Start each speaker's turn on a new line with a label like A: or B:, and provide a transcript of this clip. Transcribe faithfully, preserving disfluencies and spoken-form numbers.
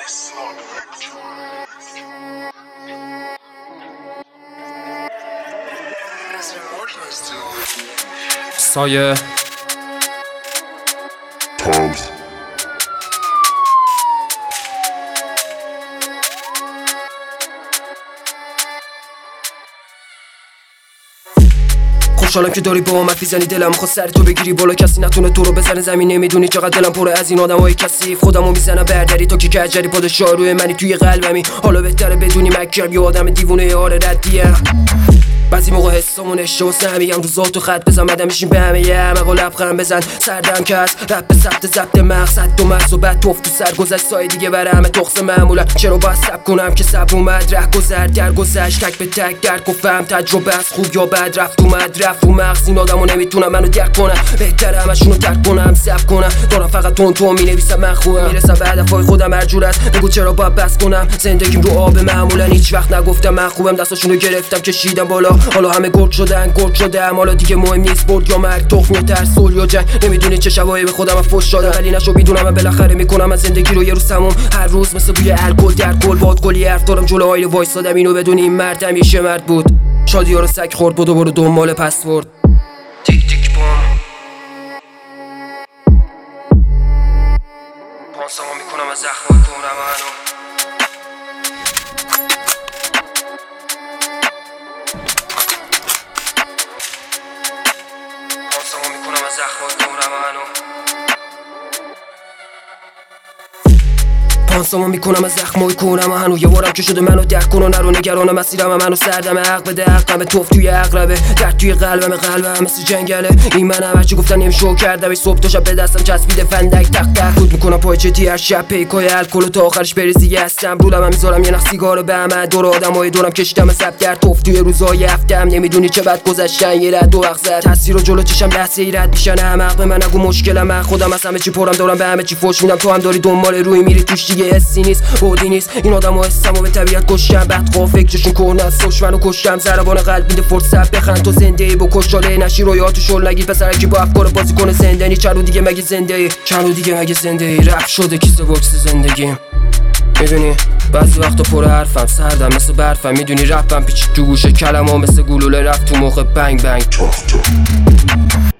A: سایه خوشحالم که داری با من میزنی، دلم خواست سر تو بگیری بالا، کسی نتونه تو رو بزنه زمین. نمیدونی چقدر دلم پره از این آدمای کثیف، خودمو میزنم بردری تو که کجری پادشاه روی منی توی قلبمی. حالا بهتره بدونی مکرم یه آدم دیوونه آره ردیم. بعضی موقع حسامون اشتباه نمیگم رو ذات و خط بزن مدام میشیم به همه یه مقا لبخند بزن سردم که از رپ ثبت ضبط مقصد دو مرز و بعد توف تو سر گذشت سای دیگه برای همه تخص معمولا. چرا باید سب کنم که سب اومد ره گذر در گذشت تک به تک درک گفتم تجربه از خوب یا بد رفت اومد رفت رو مغز این آدمو نمیتونم منو درک کنم، بهتره همشونو ترک کنم سب کنم دارم فقط تون تو مینویسم من خوبم میرسم به هدفای خودم هر جور است. بگو چرا باید بس کنم زندگیم رو آب معمولا هیچ وقت نگفتم من خوبم دستاشونو گرفتم کشیدم بالا. حالا همه گرگ شدن گرگ شدم حالا دیگه مهم نیست برد یا مرگ تخم یا ترس صلح یا جنگ. نمیدونی چه شبایی به خودم فوش دادم ولی نشو میدونم من بالاخره میکنم از زندگی رو یه روز تموم. هر روز مثل بوی الکل در گل باد گلی حرف دارم جلو آینه وایسادم اینو بدون این مرد همیشه مرد بود. شادی ها رو سگ خورد بدو برو دنبال پسورد. تیک تیک بوم پانسامو میکنم از زخمای کهنم هنو پانسامو میکنم از زخمای کهنم هنو پانسامو میکنم از زخمای کهنم هنو یه بارم که شده منو درک کن و نرو نگران مسیرم منو سردم حق بده حقم توف توی عقربه درد توی قلبم قلبم مثل جنگله. این منم هرچی گفتن نمیشو کردم صبح تا شب به دستم چسبیده فندک تق تق خود میکنم پای چتی هر شب پیکای الکل و تا آخرش بریزی هستم رولم هم میذارم یه نخ سیگارو به همه دور آدمای دورم کشیدم سب در توف توی روزای هفتم. نمیدونی چه بد گذشتن یه رد دو وقت زد تاثیر و جلو چشم لحظه ای رد میشن احمق به من نگو مشکلم من خودم از همه چی پرم دارم به همه چی فوش میدم تو هم داری دنبال روی میری توش دیگه حسی نیست بودی نیست. این آدمو حسمو به طبیعت کشتم بعد خواه فکرشون کهنه است سوش منو کشتم زربان قلب میده فرصت بخند تو زنده ای بکش چاله نشی رویاتو شل نگیر پسرکی با افکار بازی کنه زندانی چرا دیگه مگه زنده ای چرا دیگه مگه زنده ای رپ شده کیسه باکس زندگیم. میدونی بعضی وقتا پر حرفم سردم مثل برفم میدونی رپم پیچید تو گوشه کلمه مثل گلوله رفت تو مخ بنگ بنگ.